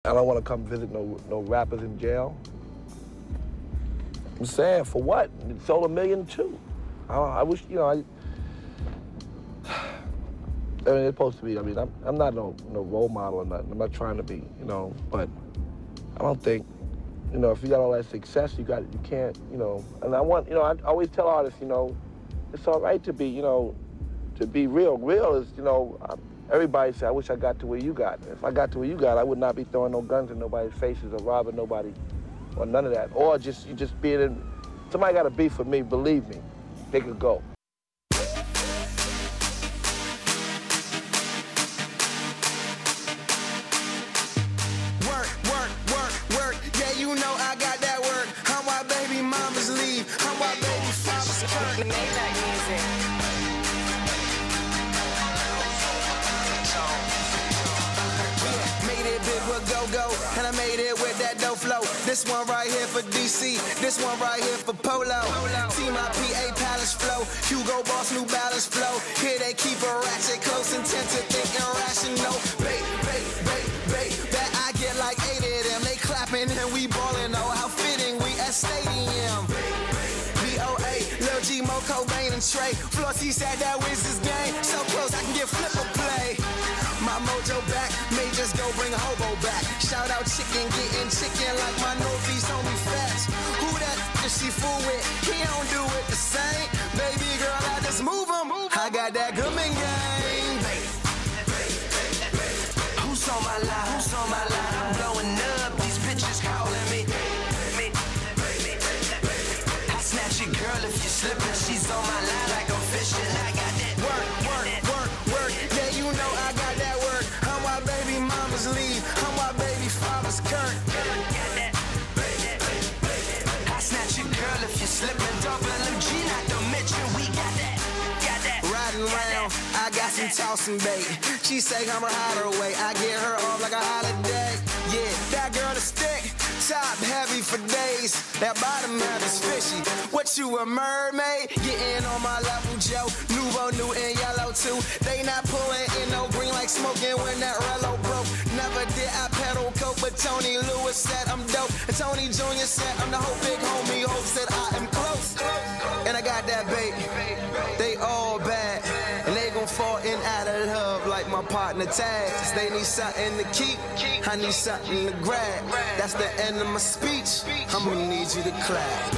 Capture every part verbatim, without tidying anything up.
I don't want to come visit no no rappers in jail. I'm saying, for what? It sold a million too. I, I wish, you know, I, I mean, it's supposed to be, I mean, I'm, I'm not no, no role model or nothing. I'm not trying to be, you know, but I don't think, you know, if you got all that success, you got, you can't, you know, and I want, you know, I always tell artists, you know, it's all right to be, you know, to be real. Real is, you know, everybody say, I wish I got to where you got. If I got to where you got, I would not be throwing no guns in nobody's faces or robbing nobody or none of that. Or just, you just being in, somebody got to be for me, believe me, they could go. Work, work, work, work, yeah, you know I got that work. I'm why baby mamas leave, I'm why baby fathers curtain. Make that music. Go-go, and I made it with that dough flow. This one right here for D C, this one right here for Polo. Team I P A Palace flow, Hugo Boss New Balance flow. Here they keep a ratchet close, intent to think irrational. Bait, bait, bait, bait, that I get like eight of them. They clapping and we ballin', oh how fitting we at Stadium. B O A, Lil G, Mo, Cobain, and Trey. Flossy said that wins this game, so close I can get flip a play. My mojo back, may just go bring a hobo back. Shout out chicken, getting chicken like my Northeast homie Fats. Who that is she fool with? He don't do it the same. Baby girl, I just move him. I got that Goodman game. Who's on my line? Who's on my line? I'm blowing up. These bitches calling me. I snatch your girl if you're slipping. She's on my line like I'm fishing. I got that work, work, work, work. Yeah, you know I got that work. I'm why baby mamas leave. I'm why baby fathers current. I snatch your girl if you're slipping. Double M G, not to mention we got that. Got that. Riding around, I got some tossing bait. She say I'm her hider away. I get her off like a holiday. Yeah, that girl is thick. Top heavy for days. That bottom half is fishy. What you a mermaid? Getting on my level, Joe. Nouveau, new and yellow too. They not pulling in no green like smoking when that Rello broke. Never did I pedal coke, but Tony Lewis said I'm dope. And Tony Junior said I'm the whole big homie. Hope said I am close. And I got that bait. They all bad. And they gon' fall in out of love like my partner Taz. They need something to keep. I need something to grab. That's the end of my speech. I'm gonna need you to clap.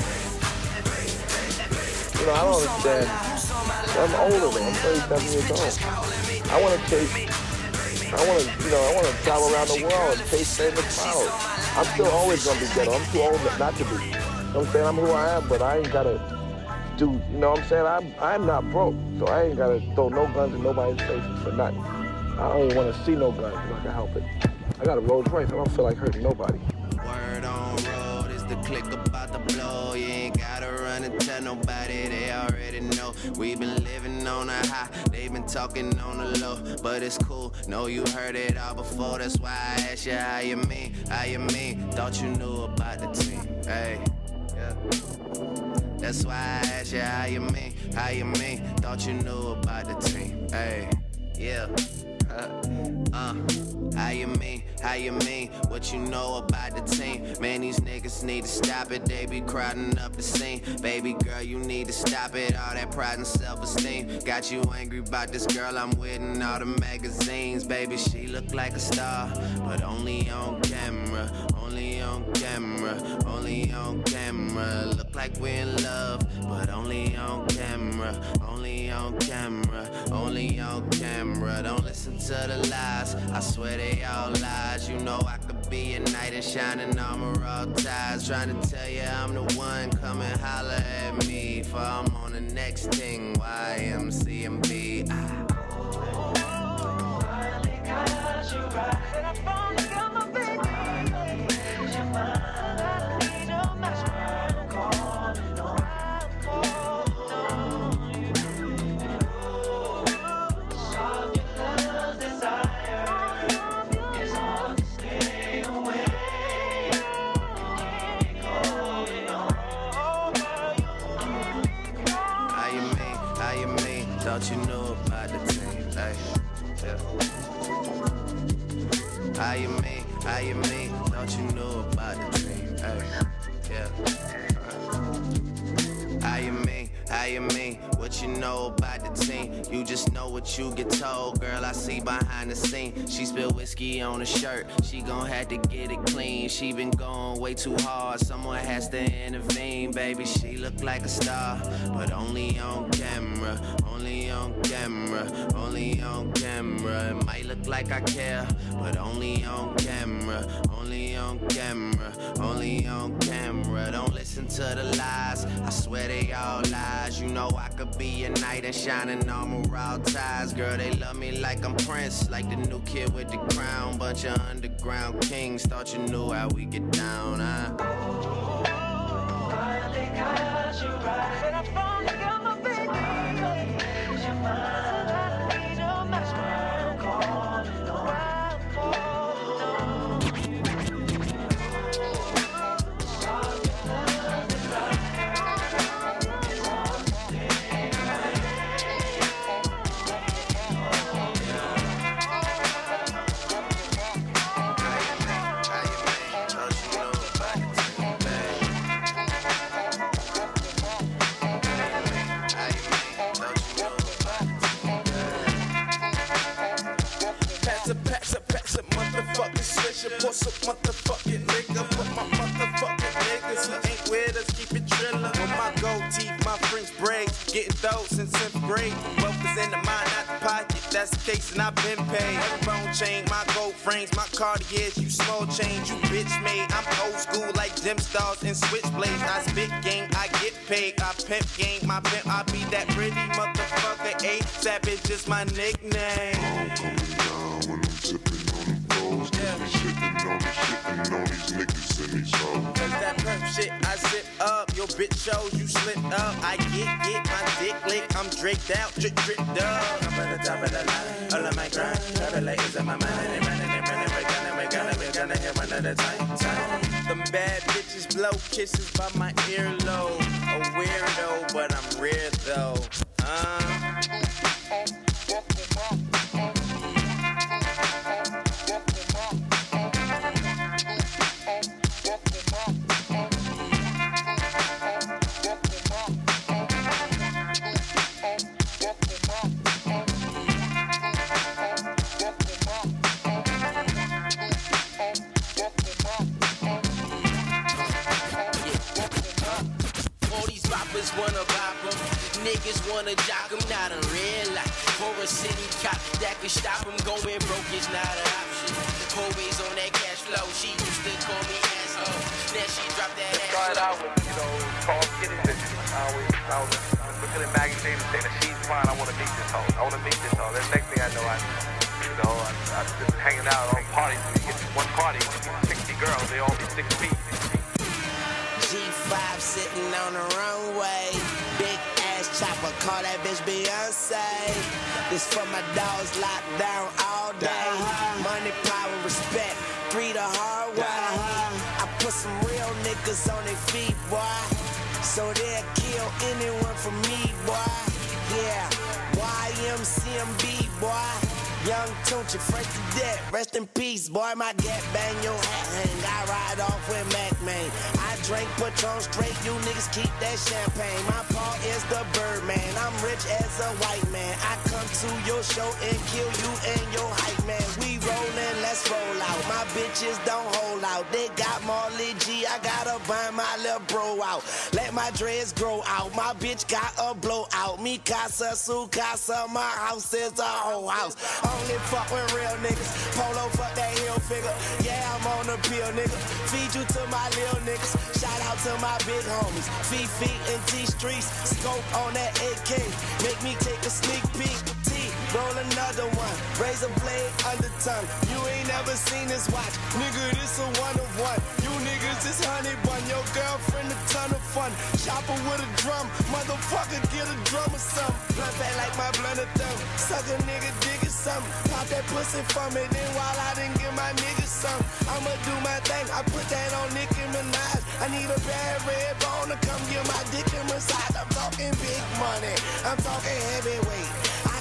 You know, I don't understand. I'm older though. I'm thirty-seven years old. I want to chase, I want to, you know, I want to travel around the world and chase famous models. I'm still always going to be ghetto. I'm too old not to be. You know what I'm saying? I'm who I am, but I ain't got to do, you know what I'm saying? I'm, I'm not broke, so I ain't got to throw no guns in nobody's faces for nothing. I don't even want to see no guns if I can help it. I got a Rolls Royce. I don't feel like hurting nobody. Word on road is the click about the blow. You ain't gotta run and tell nobody, they already know. We've been living on a high, they've been talking on the low. But it's cool, know you heard it all before. That's why I asked you how you mean, how you mean. Thought you knew about the team, hey, yeah. That's why I asked you how you mean, how you mean. Thought you knew about the team, hey, yeah. Uh, uh, how you mean, how you mean, what you know about the team. Man, these niggas need to stop it, they be crowding up the scene. Baby girl, you need to stop it, all that pride and self-esteem. Got you angry about this girl I'm with in all the magazines. Baby, she look like a star, but only on camera. Only on camera, only on camera. Look like we're in love, but only on camera. Only on camera, only on camera. Don't listen to the lies, I swear they all lies. You know I could be a knight in shining armor, all ties. Trying to tell you I'm the one, come and holler at me. For I'm on the next thing, Y M C M B. Ah. Thought you knew about the team, hey, yeah. How you you mean? Thought you knew about the dream. Hey, yeah. How you mean? How you mean? What you know about the team? You just know what you get told, girl. I see behind the scene. She spilled whiskey on her shirt. She gon' have to get it clean. She been going way too hard. Someone has to intervene, baby. She look like a star, but only on camera. Only on camera. Only on camera. It might look like I care, but only on camera. Only on camera. Only on camera. Don't listen to the lies. I swear they all lies. You know I could be a knight in shining armor, all ties. Girl, they love me like I'm Prince, like the new kid with the crown. Bunch of underground kings. Thought you knew how we get down, huh? I think I heard you right. And I finally got my baby. Cause you're mine. I need your match. I'm calling on. I'm calling on. Pour some motherfucking nigga, but my motherfucking niggas who ain't with us keep it drillin'. With my gold teeth, my French braids, getting those since tenth grade. Wealth is in the mind, not the pocket. That's the case, and I've been paid. Every bone chain, my gold frames, my Cartiers, you small change, you bitch made. I'm old school like Dim Stars and Switchblades. I spit game, I get paid. I pimp game, my pimp, I be that pretty motherfucker. A Savage is my nickname. I'm coming down when I'm sipping on the bowls. Cause we sitting on the shitting on these niggas and these hoes. Cause that perp shit I zip up, your bitch shows you slip up. I get, get my dick licked, I'm draked out, drip, drip, dub. I'm at the top of the line, all of my grind. Travel ladies in my mind, and they running, they running, we're gonna, we're gonna, we're gonna hit one at a time, time. Them bad bitches blow kisses by my earlobe. A weirdo, but I'm rare though. Uh. Wanna bop 'em, niggas wanna jock 'em, not a real life. For a city cop that could stop 'em, going broke is not an option. Always on that cash flow, she used to call me asshole. Then she dropped that ass. Started out with, you know, tall, skinny bitches. I always, I was looking at magazines and saying that she's fine, I wanna meet this hoe. I wanna meet this hoe. Then next thing I know, I, you know, I, I've been hanging out on parties. When you get to one party, when you get sixty girls, they all be six feet. G five sitting on the runway. Big ass chopper, call that bitch Beyonce. This for my dogs locked down all day. Money, power, respect, three the hard way. I put some real niggas on their feet, boy. So they'll kill anyone for me, boy. Yeah, Y M C M B, boy. Young Tunchi, fresh to death, rest in peace, boy. My gap bang your hat hang. I ride off with Mac man. I drink Patron straight, you niggas keep that champagne. My paw is the Birdman. I'm rich as a white man. I come to your show and kill you and your hype man. We rollin', let's roll out. My bitches don't hold out. They got Marley G, I gotta bind my little bro out. Let my dreads grow out. My bitch got a blowout. Mi casa, su casa, my house is a whole house. Only fuck with real niggas. Polo fuck that hill figure. Yeah, I'm on the pill, nigga. Feed you to my little niggas. Shout out to my big homies. Fifi and T Streets. Scope on that A K. Make me take a sneak peek. T, roll another one. Razor blade under tongue. You ain't never seen this watch. Nigga, this a one of one. You niggas is honey bun. Your girlfriend a ton of fun. Chopper with a drum. Motherfucker, get a drum or something. Blunt fat like my blunt of thumb. Suck a nigga, dig it something. Pop that pussy for me, then while I didn't give my niggas some, I'ma do my thing. I put that on Nicki Minaj. I need a bad red bone to come get my dick in massage. I'm talking big money, I'm talking heavyweight. I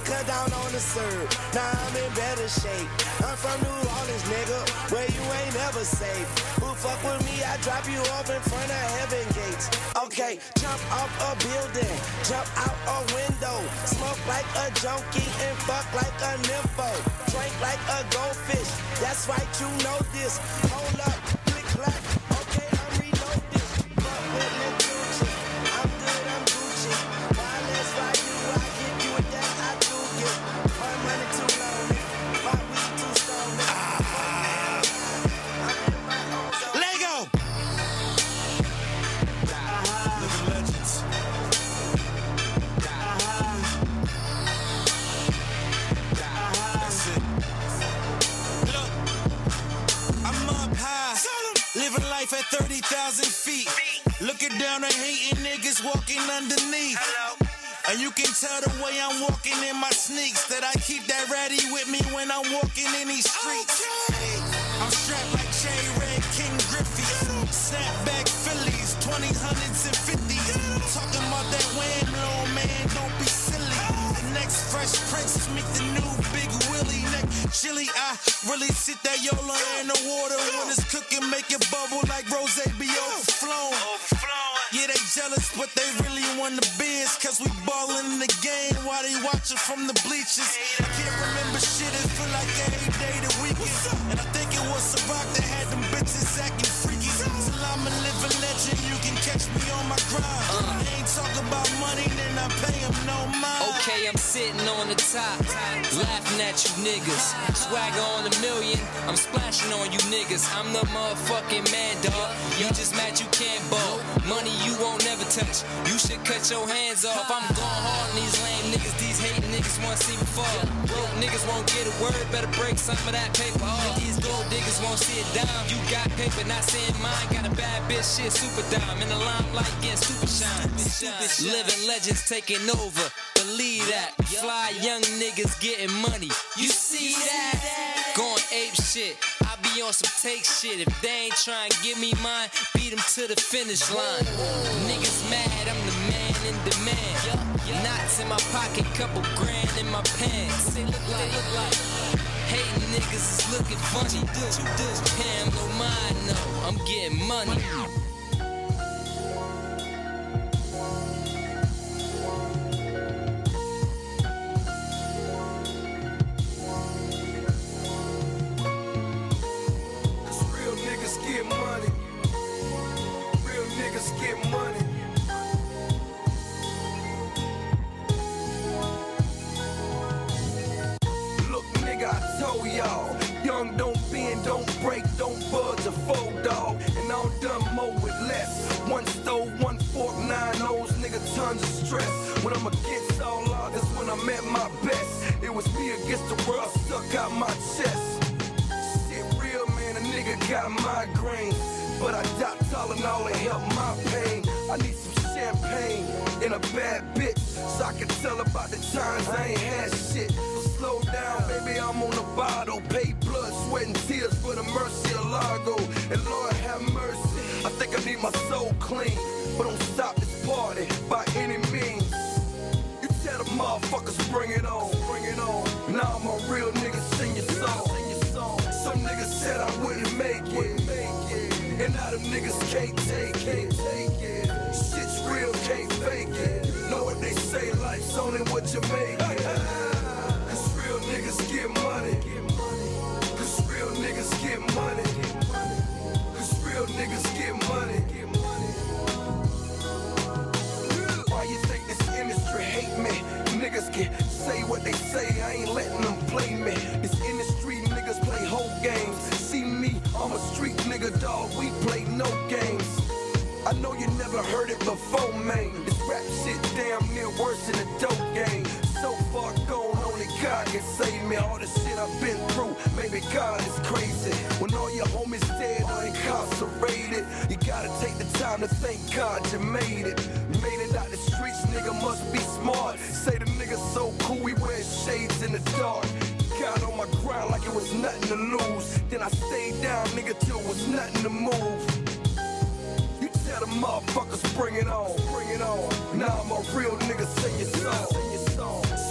cut down on the serve. Now I'm in better shape. I'm from New Orleans, nigga, where you ain't ever safe. Who fuck with me, I drop you off in front of heaven gates. Okay, jump off a building, jump out a window, smoke like a junkie and fuck like a nympho. Drink like a goldfish, that's right, you know this. Hold up, click clack, okay, I'm reloaded. Fuck with Lil Gucci, I'm good, I'm Gucci. Why let's ride you, I give you a that I do get. My money too long, my weed too strong. Lego! Living legends. That's it. Look, I'm up high, living life at thirty thousand feet. Looking down at hating niggas walking underneath. And you can tell the way I'm walking in my sneaks that I keep that ratty with me when I'm walking in these streets. I'm strapped like J. Red King Griffey. Snapback Phillies, twenty hundreds and fifties. Talking about that wham, little man, don't be silly. The next Fresh Prince, meet the new Big Willie. Next chili, I really sit that Yola in the water. When it's cooking, make it bubble like rose be overflowing. Yeah, they jealous, but they really want the biz. Cause we ballin' in the game while they watchin' from the bleachers. I can't remember shit, it feel like every day the weekend. And I think it was Ciroc that had them bitches acting freaky. Till I'm a living legend, you can catch me on my grind. I ain't talking about money, then I pay them no mind. Okay, I'm sitting on the top, laughing at you niggas. Swagger on a million, I'm splashing on you niggas. I'm the motherfucking man, dog. You just mad you can't ball. Money you won't never touch. You should cut your hands off. I'm going hard on these lame niggas. These hating niggas wanna see me fall. Broke niggas won't get a word. Better break some of that paper off. These gold diggers won't see it down. You got paper, not seeing mine. Got a bad bitch, shit super dime. In the limelight getting super shine. Living legends taking over. Believe that. Fly young niggas getting money. You see that? Going ape shit. I be on some take shit. If they ain't trying to give me mine, beat them to the finish line. Niggas mad, I'm the man in demand. Knots in my pocket, couple grand in my pants. They look like, look like. Hating niggas is looking funny. Pam no mind, no, I'm getting money. Get money. Real niggas get money. Look, nigga, I told y'all, young don't bend, don't break, don't budge or fold, dog. And I'm done more with less. One stove, one fork, nine O's, nigga, tons of stress. When I'm against all odds, that's when I'm at my best. It was me against the world, stuck out my chest. Nigga got a migraine, but I got Tylenol and help my pain. I need some champagne and a bad bitch, so I can tell about the times I ain't had shit. So slow down, baby, I'm on the bottle. Pay blood, sweat, and tears for the mercy of Largo. And Lord have mercy, I think I need my soul clean. But don't stop this party by any means. You tell the motherfuckers, bring it on, bring it on. Now I'm a real nigga, sing your song. Some niggas said I wouldn't make it, and now them niggas can't take it. Shit's real, can't fake it. Know what they say, life's only what you make it. Cause real niggas get money. Cause real niggas get money. Cause real niggas get money. Why you think this industry hate me? Niggas can say what they say, I ain't letting them play me. This industry niggas play whole games. See me, I'm a street nigga, dog, we play no games. I know you never heard it before, man. This rap shit damn near worse than the dope game. So far gone, only God can save me. All the shit I've been through, maybe God is crazy. When all your homies dead or incarcerated, you gotta take the time to thank God you made it. You made it out the streets, nigga must be smart. Say the nigga so cool, we wear shades in the dark. Got on my grind like it was nothing to lose. Then I stayed down, nigga, till it was nothing to move. You tell the motherfuckers, bring it on, bring it on. Now I'm a real nigga, sing your song. Some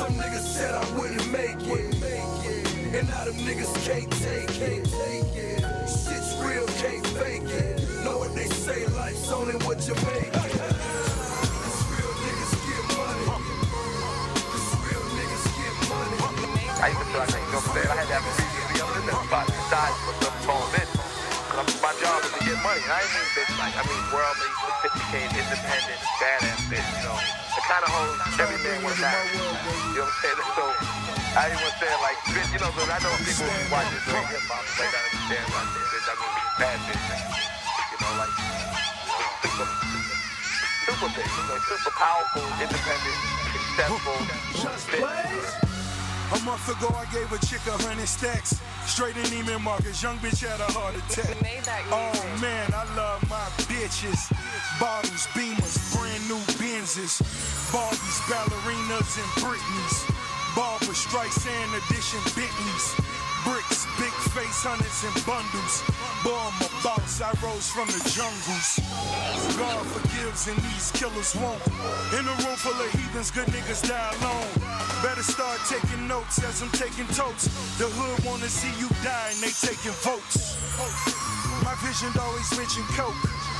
Some niggas said I wouldn't make it, and now them niggas can't take it. Shit's real, can't fake it. Know what they say, life's only what you make it. This real niggas get money. This real niggas get money. I used to feel like, you know what I'm saying? I had to have a reason to be up in this spot besides for some tall bitch. Cause my job is to get money. And I ain't mean bitch like, I mean worldly, sophisticated, independent, badass bitch, you know. The kind of hoes every man wants to marry. You know what I'm saying? So I ain't want to say it like bitch, you know, because I know people who watch this doing hip hop like I understand when I say bitch, I mean bad bitch. You know, like super, super bitch, you know, super powerful, independent, successful bitch. A month ago, I gave a chick a hundred stacks. Straight in Neiman Marcus, young bitch had a heart attack. Oh man, I love my bitches. Bottles, Beamers, brand new Benzes. Barbies, ballerinas, and Britneys. Barber, strikes, and edition Bentleys. Bricks, big face, hundreds and bundles. Boy, I'm a boss, I rose from the jungles. God forgives and these killers won't. In a room full of heathens, good niggas die alone. Better start taking notes as I'm taking totes. The hood wanna see you die and they taking votes. My vision always mention coke.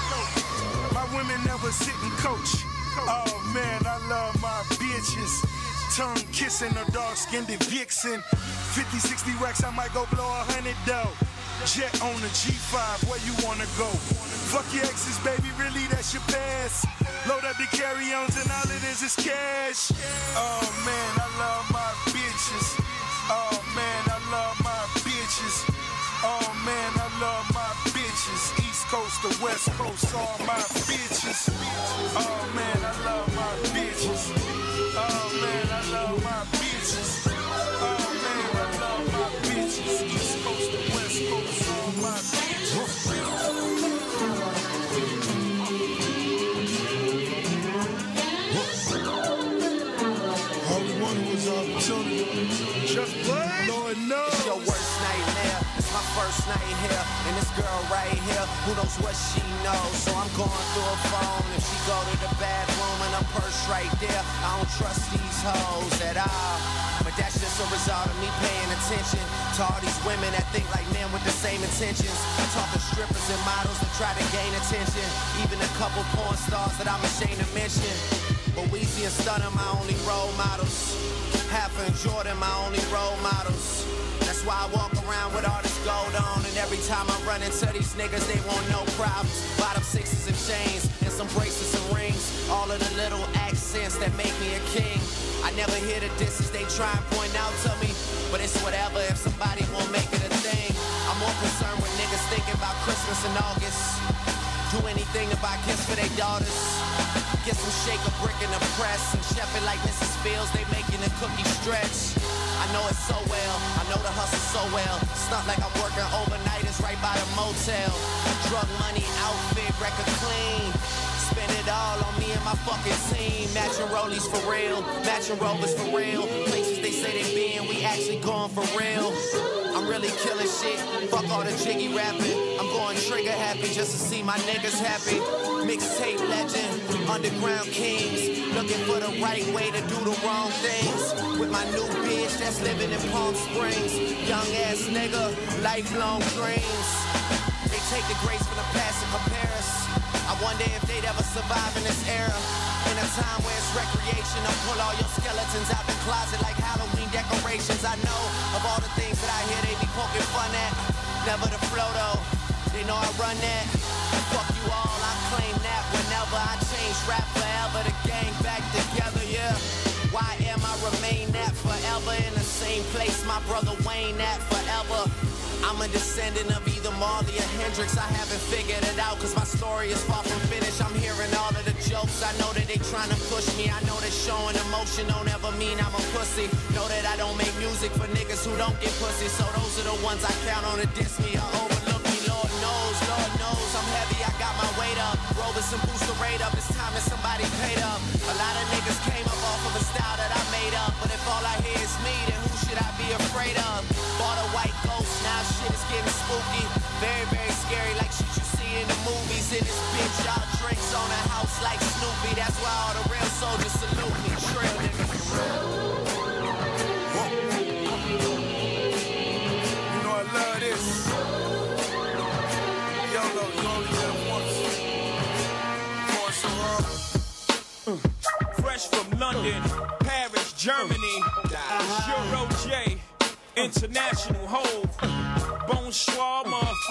My women never sit and coach. Oh man, I love my bitches. Tongue kissing a dark-skinned vixen. fifty, sixty racks, I might go blow a hundred dough. Jet on the G five, where you wanna go? Fuck your exes, baby, really that's your past. Load up the carry-ons and all it is is cash. Oh man, I love my bitches. Oh man, I love my bitches. Oh man, I love my bitches. East Coast to West Coast, all my bitches. Oh man, I love my bitches. Oh man, I love my bitches. Oh man, I love my bitches. East Coast to West Coast, all my bitches. All we wanted was opportunity. Just play. Lord knows. It's your worst nightmare. It's my first night here. And this girl right here, who knows what she knows? So I'm going through her phone. If she go to the bathroom and her purse right there, I don't trust these hoes at all. But that's just a result of me paying attention to all these women that think like men with the same intentions. I'm talking strippers and models that try to gain attention. Even a couple porn stars that I'm ashamed to mention. But Weezy and Stunner my only role models. Half and Jordan my only role models. That's why I walk around with all this gold on. And every time I run into these niggas, they want no problems. Bottom sixes and chains, and some bracelets and rings. All of the little accents that make me a king. I never hear the disses they try and point out to me. But it's whatever if somebody won't make it a thing. I'm more concerned with niggas thinking about Christmas in August. Do anything to buy gifts for their daughters. Get some shake a brick in the press and chef it like Missus Fields, they making the cookie stretch. I know it so well, I know the hustle so well. It's not like I'm working overnighters right by the motel. Drug money, outfit, record clean. Spend it all on me and my fucking team. Matching rollies for real, matching rovers for real. Places they say they been, we actually going for real. I'm really killing shit, fuck all the jiggy rapping. I'm going trigger happy just to see my niggas happy. Mixtape legend, underground kings. Looking for the right way to do the wrong things. With my new bitch that's living in Palm Springs. Young ass nigga, lifelong dreams. They take the grace from the past and compare us. I wonder if they'd ever survive in this era. In a time where it's recreation, I'll pull all your skeletons out the closet like Halloween decorations. I know of all the things that I hear they be poking fun at. Never the flow though, they know I run that. Fuck you all, I claim that whenever I change rap forever, the gang back together, yeah. Why am I remain that forever in the same place my brother Wayne at forever? I'm a descendant of either Marley or Hendrix. I haven't figured it out cause my story is far from finished. I'm hearing all of the jokes. I know that they trying to push me. I know that showing emotion don't ever mean I'm a pussy. Know that I don't make music for niggas who don't get pussy. So those are the ones I count on to diss me or overlook me. Lord knows, Lord knows I'm heavy. I got my weight up. Rolling some boost the rate up. It's time that somebody paid up. A lot of niggas came up off of a style that I made up. But if all I hear is me, then who should I be afraid of? Bought a white ghost, now shit is getting spooky. Very, very scary, like shit you see in the movies. In this bitch, y'all drinks on a house like Snoopy. That's why all the real soldiers salute me. Trail niggas. London, Paris, Germany, Euro J, International Hove, Bonsoir,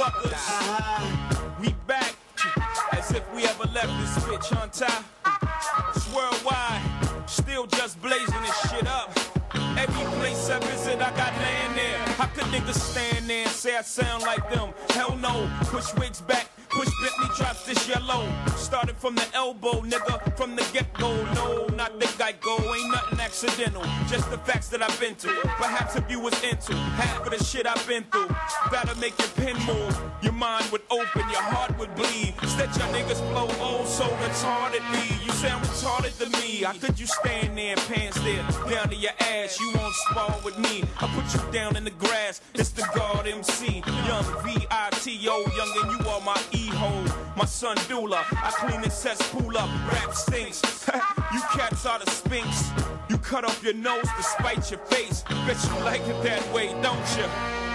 motherfuckers. We back as if we ever left this bitch on top. It's worldwide, still just blazing this shit up. Every place I visit, I got land there. How could niggas stand there and say I sound like them? Hell no, push wigs back, push Bentley drops this yellow. Started from the elbow, nigga, from the get-go. No, not the Geico, ain't nothing accidental. Just the facts that I've been to. Perhaps if you was into half of the shit I've been through, that'll make your pen move. Your mind would open, your heart would bleed. Instead your niggas flow oh so retardedly. You sound retarded to me. How could you stand there, pants there, down to your ass? You won't spar with me. I put you down in the grass. It's the God M C, young V I T O, young and you are my E-hole. My son Dula, I clean the cesspool up. Rap stinks. You cats are the sphinx. You cut off your nose to spite your face. Bet you like it that way, don't you?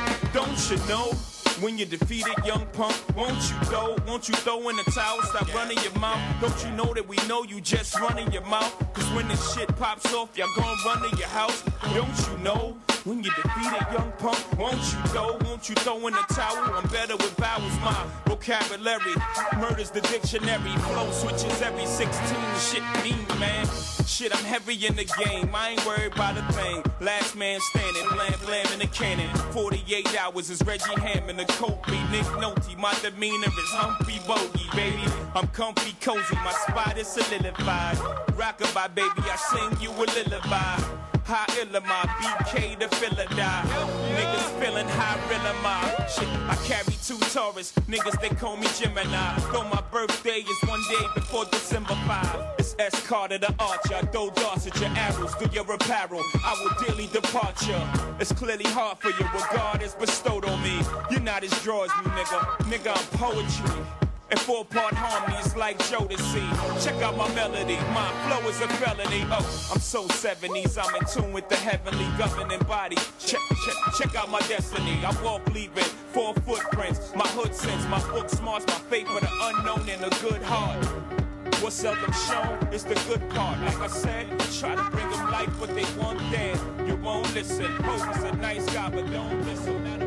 Don't you know? When you defeated young punk, won't you go? Won't you throw in the towel, stop running your mouth? Don't you know that we know you just running your mouth? Cause when this shit pops off, y'all gon' run to your house. Don't you know? When you defeated young punk, won't you go? Won't you throw in the towel? I'm better with vowels, my vocabulary murders the dictionary. Flow switches every sixteen, shit mean, man. Shit, I'm heavy in the game, I ain't worried about a thing. Last man standing, blam blam in the cannon. forty-eight hours is Reggie Hammond, the Kobe, Nick Nolte. My demeanor is Humphrey Bogey, baby. I'm comfy, cozy, my spot is solidified. Rockabye, baby, I sing you a lullaby. How ill am I? B K the filler die. Niggas feeling high, real am I? Shit, I carry two Taurus. Niggas, they call me Gemini. Though my birthday is one day before December fifth. It's S. Carter the Archer. I throw darts at your arrows through your apparel. I will daily depart you. It's clearly hard for you. Regard is bestowed on me. You're not as draw as me, nigga. Nigga, I'm poetry. And four-part harmony is like Jodeci. Check out my melody, my flow is a felony. Oh, I'm so seventies, I'm in tune with the heavenly governing body. Check, check, check out my destiny. I walk leaving four footprints. My hood sense, my book smarts, my faith for the unknown and a good heart. What's seldom shown is the good part. Like I said, try to bring them life, but they want dead. You won't listen. Hope is a nice guy, but don't listen.